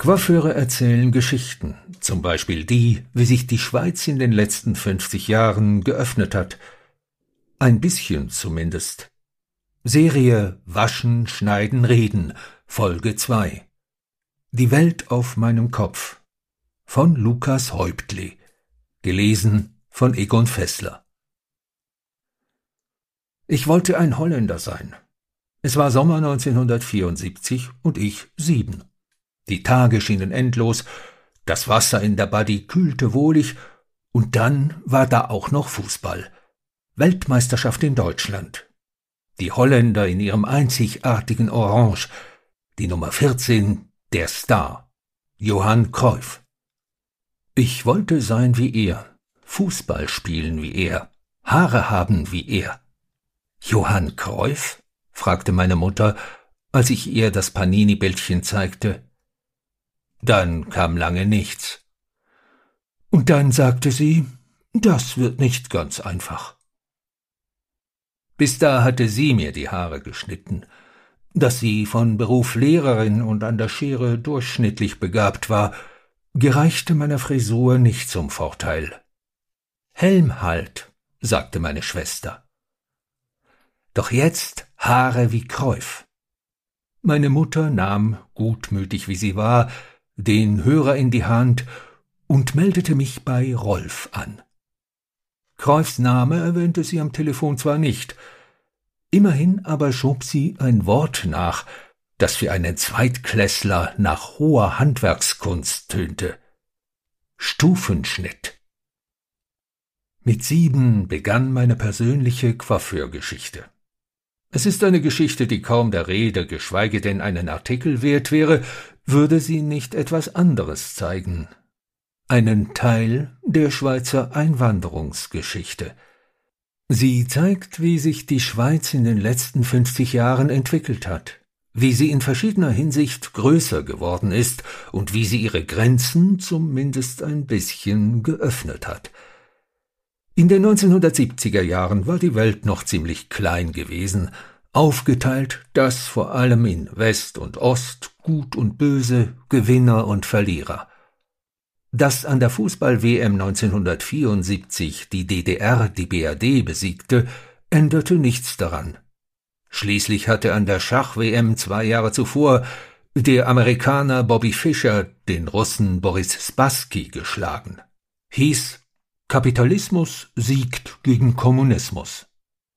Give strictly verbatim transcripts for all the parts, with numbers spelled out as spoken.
Coiffeure erzählen Geschichten, zum Beispiel die, wie sich die Schweiz in den letzten fünfzig Jahren geöffnet hat. Ein bisschen zumindest. Serie Waschen, Schneiden, Reden, Folge zwei. Die Welt auf meinem Kopf. Von Lukas Häuptli. Gelesen von Egon Fessler. Ich wollte ein Holländer sein. Es war Sommer neunzehnhundertvierundsiebzig und ich sieben. Die Tage schienen endlos, das Wasser in der Badi kühlte wohlig, und dann war da auch noch Fußball. Weltmeisterschaft in Deutschland. Die Holländer in ihrem einzigartigen Orange. Die Nummer vierzehn, der Star. Johann Cruyff. Ich wollte sein wie er, Fußball spielen wie er, Haare haben wie er. Johann Cruyff? Fragte meine Mutter, als ich ihr das Panini-Bildchen zeigte. Dann kam lange nichts. Und dann sagte sie, das wird nicht ganz einfach. Bis da hatte sie mir die Haare geschnitten. Dass sie von Beruf Lehrerin und an der Schere durchschnittlich begabt war, gereichte meiner Frisur nicht zum Vorteil. Helm halt, sagte meine Schwester. Doch jetzt Haare wie Cruyff. Meine Mutter nahm, gutmütig wie sie war, den Hörer in die Hand und meldete mich bei Rolf an. Cruyffs Name erwähnte sie am Telefon zwar nicht, immerhin aber schob sie ein Wort nach, das für einen Zweitklässler nach hoher Handwerkskunst tönte. Stufenschnitt. Mit sieben begann meine persönliche Coiffeurgeschichte. Es ist eine Geschichte, die kaum der Rede, geschweige denn einen Artikel wert wäre, würde sie nicht etwas anderes zeigen. Einen Teil der Schweizer Einwanderungsgeschichte. Sie zeigt, wie sich die Schweiz in den letzten fünfzig Jahren entwickelt hat, wie sie in verschiedener Hinsicht größer geworden ist und wie sie ihre Grenzen zumindest ein bisschen geöffnet hat. In den neunzehnhundertsiebziger Jahren war die Welt noch ziemlich klein gewesen, aufgeteilt, das vor allem in West und Ost, Gut und Böse, Gewinner und Verlierer. Dass an der Fußball-W M neunzehnhundertvierundsiebzig die D D R die B R D besiegte, änderte nichts daran. Schließlich hatte an der Schach-W M zwei Jahre zuvor der Amerikaner Bobby Fischer den Russen Boris Spassky geschlagen. Hieß: Kapitalismus siegt gegen Kommunismus.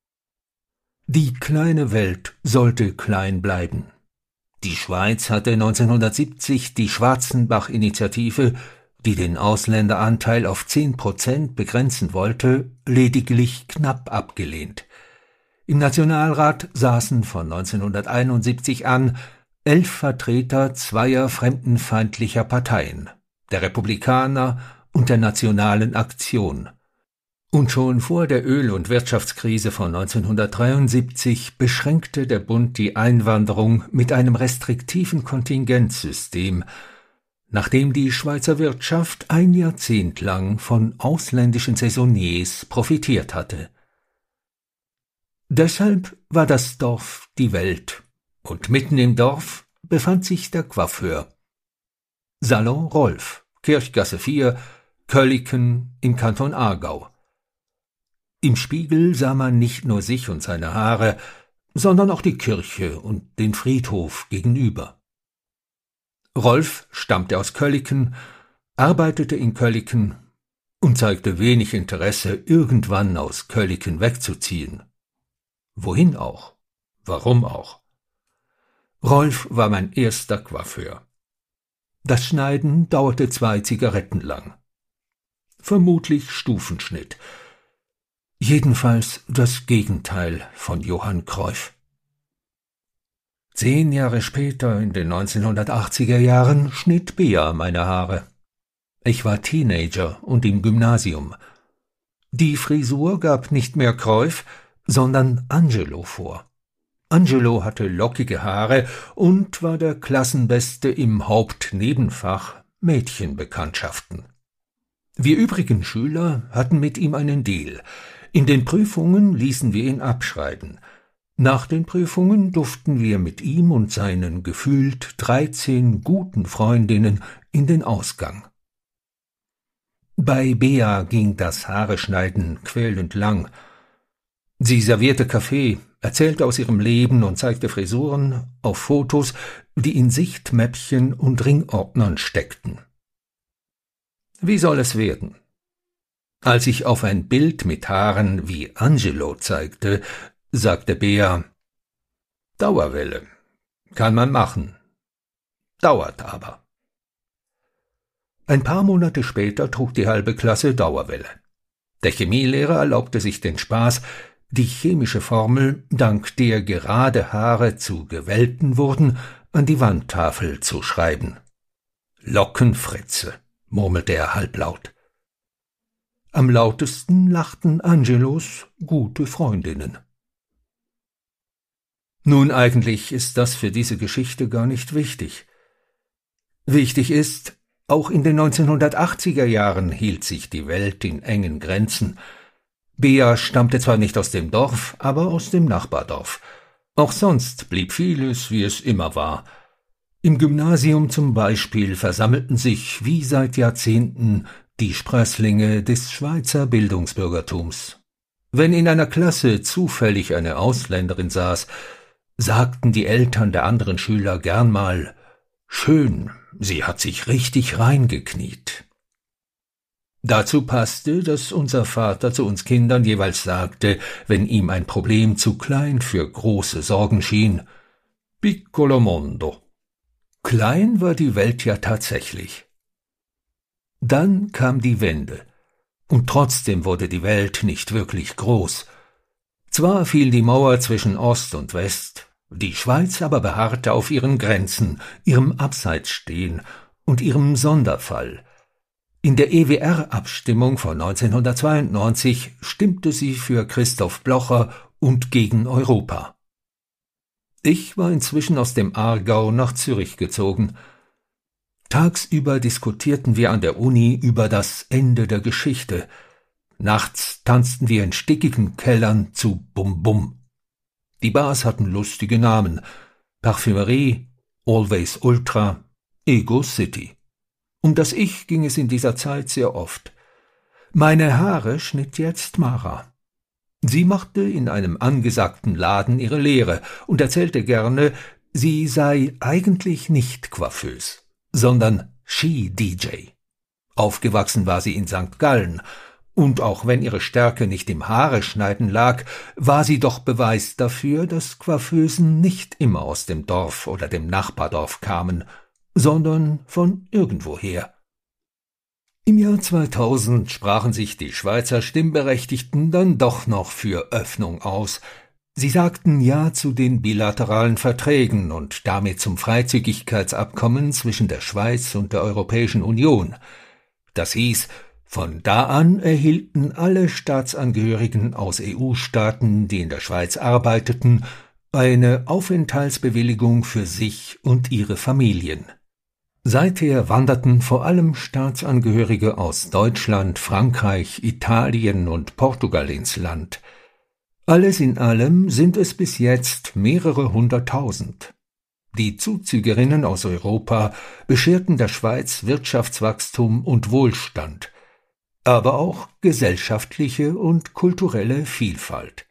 Die kleine Welt sollte klein bleiben. Die Schweiz hatte neunzehnhundertsiebzig die Schwarzenbach-Initiative, die den Ausländeranteil auf zehn Prozent begrenzen wollte, lediglich knapp abgelehnt. Im Nationalrat saßen von neunzehnhunderteinundsiebzig an elf Vertreter zweier fremdenfeindlicher Parteien, der Republikaner und der Nationalen Aktion. Und schon vor der Öl- und Wirtschaftskrise von neunzehnhundertdreiundsiebzig beschränkte der Bund die Einwanderung mit einem restriktiven Kontingentsystem, nachdem die Schweizer Wirtschaft ein Jahrzehnt lang von ausländischen Saisonniers profitiert hatte. Deshalb war das Dorf die Welt, und mitten im Dorf befand sich der Coiffeur. Salon Rolf, Kirchgasse vier, Kölleken im Kanton Aargau. Im Spiegel sah man nicht nur sich und seine Haare, sondern auch die Kirche und den Friedhof gegenüber. Rolf stammte aus Kölleken, arbeitete in Kölleken und zeigte wenig Interesse, irgendwann aus Kölleken wegzuziehen. Wohin auch? Warum auch? Rolf war mein erster Coiffeur. Das Schneiden dauerte zwei Zigaretten lang. Vermutlich Stufenschnitt. Jedenfalls das Gegenteil von Johann Cruyff. Zehn Jahre später, in den neunzehnhundertachtziger Jahren, schnitt Bea meine Haare. Ich war Teenager und im Gymnasium. Die Frisur gab nicht mehr Cruyff, sondern Angelo vor. Angelo hatte lockige Haare und war der Klassenbeste im Hauptnebenfach Mädchenbekanntschaften. Wir übrigen Schüler hatten mit ihm einen Deal. In den Prüfungen ließen wir ihn abschreiben. Nach den Prüfungen durften wir mit ihm und seinen gefühlt dreizehn guten Freundinnen in den Ausgang. Bei Bea ging das Haareschneiden quälend lang. Sie servierte Kaffee, erzählte aus ihrem Leben und zeigte Frisuren auf Fotos, die in Sichtmäppchen und Ringordnern steckten. Wie soll es werden? Als ich auf ein Bild mit Haaren wie Angelo zeigte, sagte Bea: Dauerwelle. Kann man machen. Dauert aber. Ein paar Monate später trug die halbe Klasse Dauerwelle. Der Chemielehrer erlaubte sich den Spaß, die chemische Formel, dank der gerade Haare zu gewellten wurden, an die Wandtafel zu schreiben. Lockenfritze, murmelte er halblaut. Am lautesten lachten Angelos gute Freundinnen. Nun, eigentlich ist das für diese Geschichte gar nicht wichtig. Wichtig ist, auch in den neunzehnhundertachtziger Jahren hielt sich die Welt in engen Grenzen. Bea stammte zwar nicht aus dem Dorf, aber aus dem Nachbardorf. Auch sonst blieb vieles, wie es immer war. Im Gymnasium zum Beispiel versammelten sich wie seit Jahrzehnten die Sprösslinge des Schweizer Bildungsbürgertums. Wenn in einer Klasse zufällig eine Ausländerin saß, sagten die Eltern der anderen Schüler gern mal: »Schön, sie hat sich richtig reingekniet.« Dazu passte, dass unser Vater zu uns Kindern jeweils sagte, wenn ihm ein Problem zu klein für große Sorgen schien: »Piccolo mondo.« Klein war die Welt ja tatsächlich. Dann kam die Wende, und trotzdem wurde die Welt nicht wirklich groß. Zwar fiel die Mauer zwischen Ost und West, die Schweiz aber beharrte auf ihren Grenzen, ihrem Abseitsstehen und ihrem Sonderfall. In der E W R-Abstimmung von neunzehnhundertzweiundneunzig stimmte sie für Christoph Blocher und gegen Europa. Ich war inzwischen aus dem Aargau nach Zürich gezogen. Tagsüber diskutierten wir an der Uni über das Ende der Geschichte. Nachts tanzten wir in stickigen Kellern zu Bum Bum. Die Bars hatten lustige Namen: Parfümerie, Always Ultra, Ego City. Um das Ich ging es in dieser Zeit sehr oft. Meine Haare schnitt jetzt Mara. Sie machte in einem angesagten Laden ihre Lehre und erzählte gerne, sie sei eigentlich nicht Coiffeuse, sondern Ski-D J. Aufgewachsen war sie in Sankt Gallen, und auch wenn ihre Stärke nicht im Haareschneiden lag, war sie doch Beweis dafür, dass Coiffeusen nicht immer aus dem Dorf oder dem Nachbardorf kamen, sondern von irgendwoher. Im Jahr zweitausend sprachen sich die Schweizer Stimmberechtigten dann doch noch für Öffnung aus. Sie sagten Ja zu den bilateralen Verträgen und damit zum Freizügigkeitsabkommen zwischen der Schweiz und der Europäischen Union. Das hieß, von da an erhielten alle Staatsangehörigen aus E U-Staaten, die in der Schweiz arbeiteten, eine Aufenthaltsbewilligung für sich und ihre Familien. Seither wanderten vor allem Staatsangehörige aus Deutschland, Frankreich, Italien und Portugal ins Land. Alles in allem sind es bis jetzt mehrere hunderttausend. Die Zuzügerinnen aus Europa bescherten der Schweiz Wirtschaftswachstum und Wohlstand, aber auch gesellschaftliche und kulturelle Vielfalt.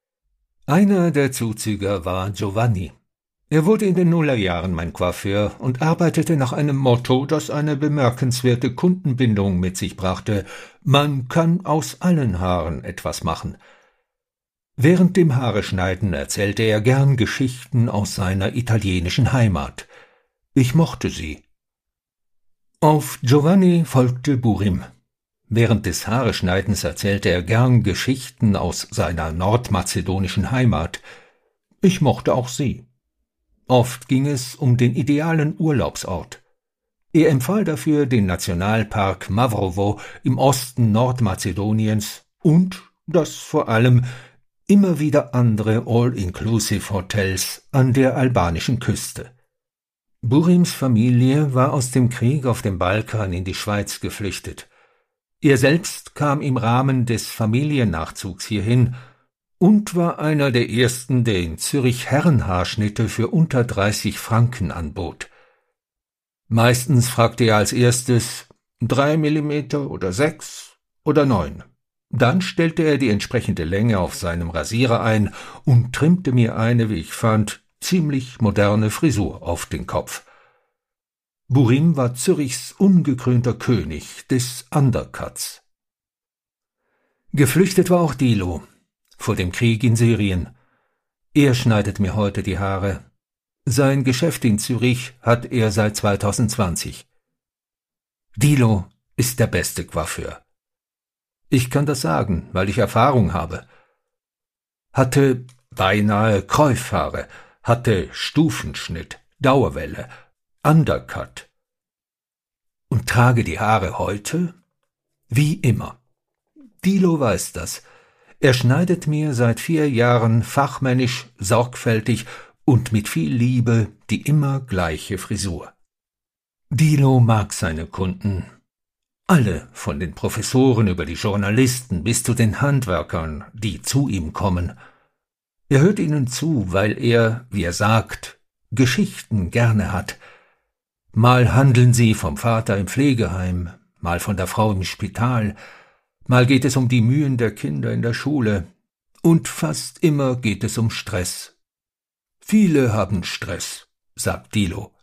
Einer der Zuzüger war Giovanni. Er wurde in den Nullerjahren mein Coiffeur und arbeitete nach einem Motto, das eine bemerkenswerte Kundenbindung mit sich brachte: Man kann aus allen Haaren etwas machen. Während dem Haareschneiden erzählte er gern Geschichten aus seiner italienischen Heimat. Ich mochte sie. Auf Giovanni folgte Burim. Während des Haareschneidens erzählte er gern Geschichten aus seiner nordmazedonischen Heimat. Ich mochte auch sie. Oft ging es um den idealen Urlaubsort. Er empfahl dafür den Nationalpark Mavrovo im Osten Nordmazedoniens und, das vor allem, immer wieder andere All-Inclusive-Hotels an der albanischen Küste. Burims Familie war aus dem Krieg auf dem Balkan in die Schweiz geflüchtet. Er selbst kam im Rahmen des Familiennachzugs hierhin und war einer der ersten, der in Zürich Herrenhaarschnitte für unter dreißig Franken anbot. Meistens fragte er als erstes drei Millimeter oder sechs oder neun. Dann stellte er die entsprechende Länge auf seinem Rasierer ein und trimmte mir eine, wie ich fand, ziemlich moderne Frisur auf den Kopf. Burim war Zürichs ungekrönter König des Undercuts. Geflüchtet war auch Dilo vor dem Krieg in Syrien. Er schneidet mir heute die Haare. Sein Geschäft in Zürich hat er seit zweitausendzwanzig. Dilo ist der beste Coiffeur. Ich kann das sagen, weil ich Erfahrung habe. Hatte beinahe Kräufhaare, hatte Stufenschnitt, Dauerwelle, Undercut. Und trage die Haare heute wie immer. Dilo weiß das. Er schneidet mir seit vier Jahren fachmännisch, sorgfältig und mit viel Liebe die immer gleiche Frisur. Dilo mag seine Kunden. Alle, von den Professoren über die Journalisten bis zu den Handwerkern, die zu ihm kommen. Er hört ihnen zu, weil er, wie er sagt, Geschichten gerne hat. Mal handeln sie vom Vater im Pflegeheim, mal von der Frau im Spital, mal geht es um die Mühen der Kinder in der Schule, und fast immer geht es um Stress. Viele haben Stress, sagt Dilo.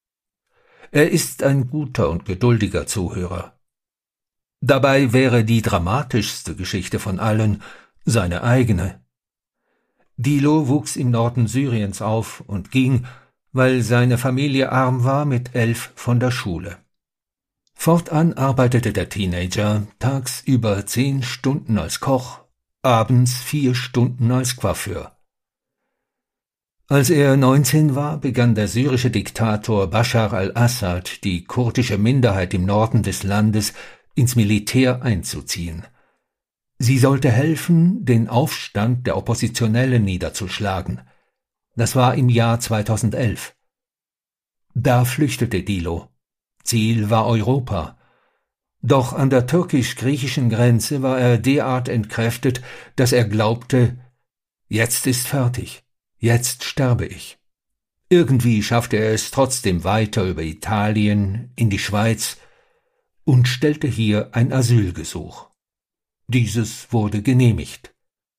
Er ist ein guter und geduldiger Zuhörer. Dabei wäre die dramatischste Geschichte von allen seine eigene. Dilo wuchs im Norden Syriens auf und ging, weil seine Familie arm war, mit elf von der Schule. Fortan arbeitete der Teenager tagsüber zehn Stunden als Koch, abends vier Stunden als Coiffeur. Als er neunzehn war, begann der syrische Diktator Bashar al-Assad, die kurdische Minderheit im Norden des Landes ins Militär einzuziehen. Sie sollte helfen, den Aufstand der Oppositionellen niederzuschlagen. Das war im Jahr zweitausendelf. Da flüchtete Dilo. Ziel war Europa. Doch an der türkisch-griechischen Grenze war er derart entkräftet, dass er glaubte, jetzt ist fertig, jetzt sterbe ich. Irgendwie schaffte er es trotzdem weiter über Italien in die Schweiz und stellte hier ein Asylgesuch. Dieses wurde genehmigt.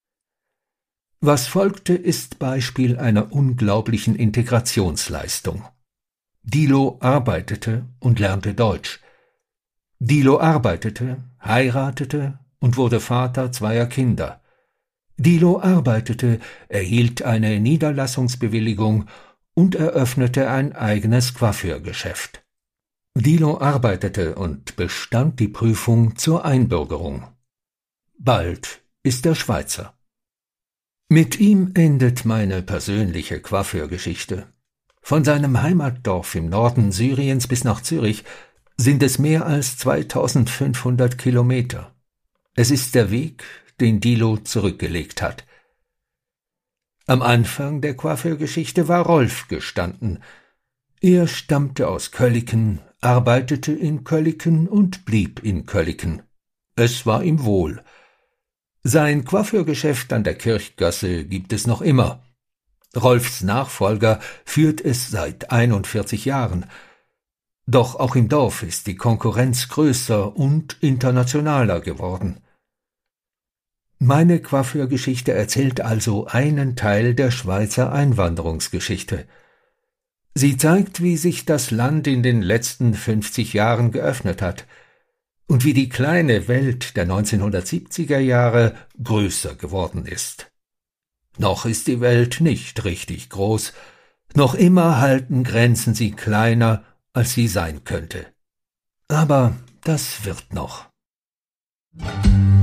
Was folgte, ist Beispiel einer unglaublichen Integrationsleistung. Dilo arbeitete und lernte Deutsch. Dilo arbeitete, heiratete und wurde Vater zweier Kinder. Dilo arbeitete, erhielt eine Niederlassungsbewilligung und eröffnete ein eigenes Coiffeurgeschäft. Dilo arbeitete und bestand die Prüfung zur Einbürgerung. Bald ist er Schweizer. Mit ihm endet meine persönliche Coiffeurgeschichte. Von seinem Heimatdorf im Norden Syriens bis nach Zürich sind es mehr als zweitausendfünfhundert Kilometer. Es ist der Weg, den Dilo zurückgelegt hat. Am Anfang der Coiffeurgeschichte war Rolf gestanden. Er stammte aus Köliken, arbeitete in Köliken und blieb in Köliken. Es war ihm wohl. Sein Coiffeurgeschäft an der Kirchgasse gibt es noch immer. Rolfs Nachfolger führt es seit einundvierzig Jahren. Doch auch im Dorf ist die Konkurrenz größer und internationaler geworden. Meine Coiffeurgeschichte erzählt also einen Teil der Schweizer Einwanderungsgeschichte. Sie zeigt, wie sich das Land in den letzten fünfzig Jahren geöffnet hat und wie die kleine Welt der neunzehnhundertsiebziger Jahre größer geworden ist. Noch ist die Welt nicht richtig groß, noch immer halten Grenzen sie kleiner, als sie sein könnte. Aber das wird noch.